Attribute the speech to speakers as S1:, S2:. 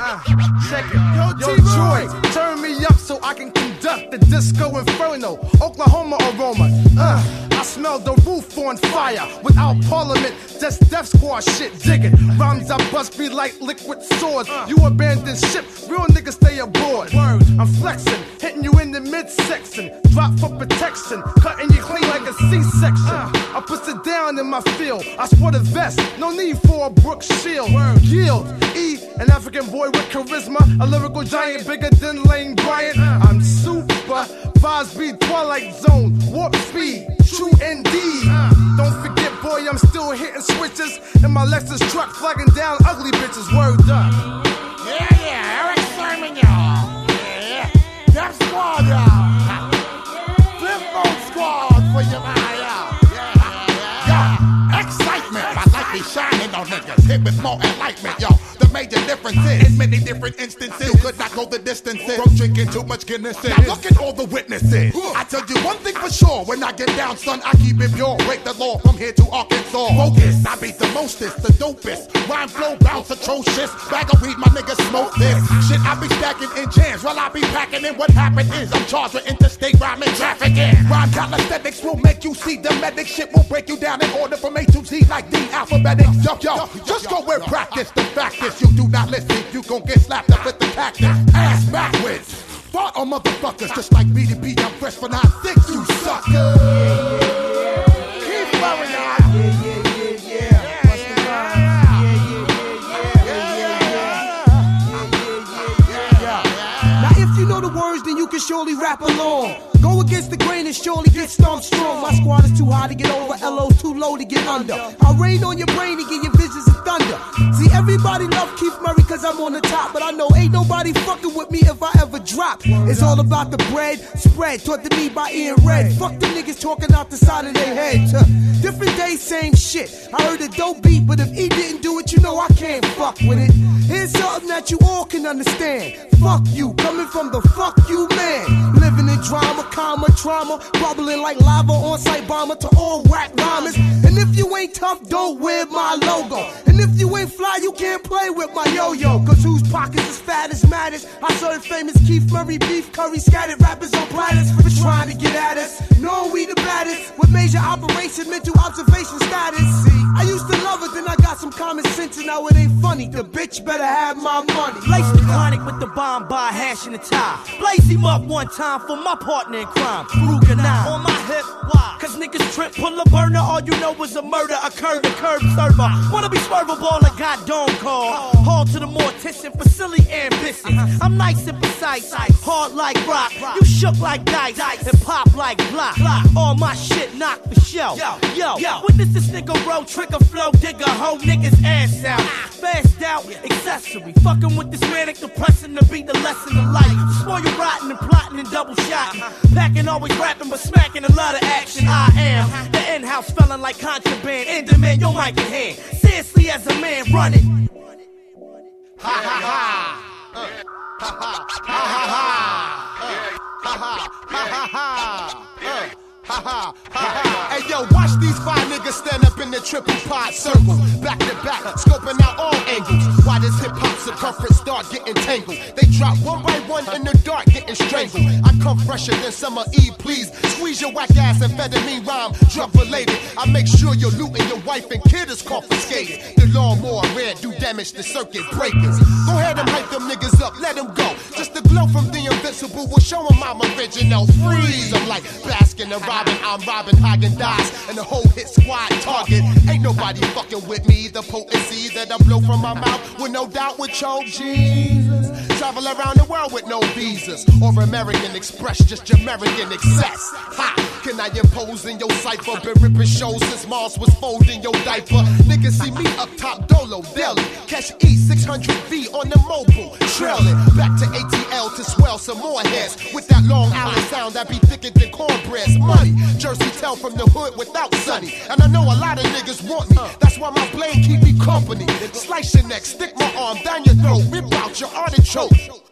S1: Check it. Yo, Troy, turn me up so I can conduct the disco inferno. Oklahoma aroma. I smell the roof on fire. Without parliament, just death squad shit digging. Rhymes I bust be like liquid swords. You abandon ship, real niggas stay aboard. I'm flexing, hitting you in the midsection. Drop for protection, cutting you clean like a C-section. I put it down in my field. I sport a vest, no need for a Brooks shield. Yield, E, an African boy with charisma, a lyrical giant bigger than Lane Bryant. I'm super, vibes be Twilight Zone, warp speed, true indeed. Don't forget, boy, I'm still hitting switches in my Lexus truck, flagging down ugly bitches. Word up.
S2: Yeah, Eric Sermon, y'all. Yeah, Death Squad, y'all. Flip Phone Squad for your man, y'all. Yeah. Excitement, my light be shining on niggas. Hit with more enlightenment, y'all. The major difference is, in many different instances, you could not go the distances from drinking too much Guinness. Now look at all the witnesses. I tell you one thing for sure, when I get down, son, I keep it pure. Break the law from here to Arkansas. Focus, I be the mostest, the dopest. Rhyme flow bounce atrocious. Bag of weed, my niggas smoke this. Shit, I be stacking in jams while I be packing in. What happened is I'm charged with interstate rhyming trafficking. Rhyme calisthenics will make you see the medic. Shit will break you down in order from A to Z like the alphabetics. Yo, just go with practice. The fact is, you do not listen, you gon' get slapped up with the cactus. Ass backwards. Fought on motherfuckers just like BDP. I'm fresh for 9-6, you sucker. Keep flowing on.
S3: Now if you know the words, then you can surely rap along. Go against the grain and surely get stomped strong. My squad is too high to get over, LO's too low to get under. I'll rain on your brain and give you visions of thunder. See, everybody love Keith Murray cause I'm on the top, but I know ain't nobody fucking with me if I ever drop. It's all about the bread spread, taught to me by Ian Red. Fuck the niggas talking out the side of their head. Different day, same shit. I heard a dope beat, but if he didn't do it, you know I can't fuck with it. Here's something that you all can understand. Fuck you, coming from the fuck you man. Living in drama, karma, trauma, bubbling like lava, on-site bomber to all whack rhymers. And if you ain't tough, don't wear my logo. And if you ain't fly, you can't play with my yo-yo. Cause whose pockets is fat as matters? I serve famous Keith Murray beef curry, scattered rappers on platters for trying to get at us. Knowing we the baddest, with major operation, mental observation status. See, I used to love it, then I got some common sense, and now it ain't funny. The bitch better have my money.
S4: Lace the chronic with the bomb by hash and the tie. Blaze him up one time for my partner in crime. Ruger 9 on my hip. Why? Cause niggas trip, pull a burner. All you know was a murder occurred. The curb server. Wanna be swervable like got dome call. Haul to the mortician for silly ambitions. I'm nice and precise, hard like rock. You shook like dice and pop like block. All my shit knock for show. Yo, witness this nigga roll, trigger flow, digger, hoe niggas ass out. Fast out, accessory. Fucking with this manic depression to be the lesson of life. Spoil you rotten and plotting and double shotting. Packing always rapping but smacking a lot of action. I am the in-house felon like contraband. In demand, your mic in hand. Seriously as a man, run it.
S2: Ha ha ha. Ha ha ha ha. Ha ha ha ha. Ha ha ha. Hey yo, watch these 5 niggas stand up in the triple pod circle, back to back, scoping out all angles. Why does hip hop circumference start getting tangled? They drop one by one in the dark, getting strangled. I come fresher than summer Eve, please. Squeeze your whack ass amphetamine rhyme, drug related. I make sure your loot and your wife and kid is confiscated. The lawnmower red do damage to circuit breakers. Go ahead and hype them niggas up, let them go. Just the glow from the invincible will show them I'm original. Freeze, I'm like Baskin and Robin, I'm Robin Hagen-Dazs, and the whole hit squad target. Ain't nobody fucking with me. The potency that I blow from my mouth with no doubt would choke Jesus. Travel around the world with no visas or American Express, just American excess. Ha! Can I impose in your cipher? Been ripping shows since Mars was folding your diaper. Niggas see me up top, Dolo, Delhi. Catch E600V on the mobile, trailing back to ATL to swell some more heads with that Long Island sound that be thicker than cornbread's money. Jersey tell from the hood without Sonny, and I know a lot of niggas want me. That's why my blade keep me company. Slice your neck, stick my arm down your throat, rip out your artichoke.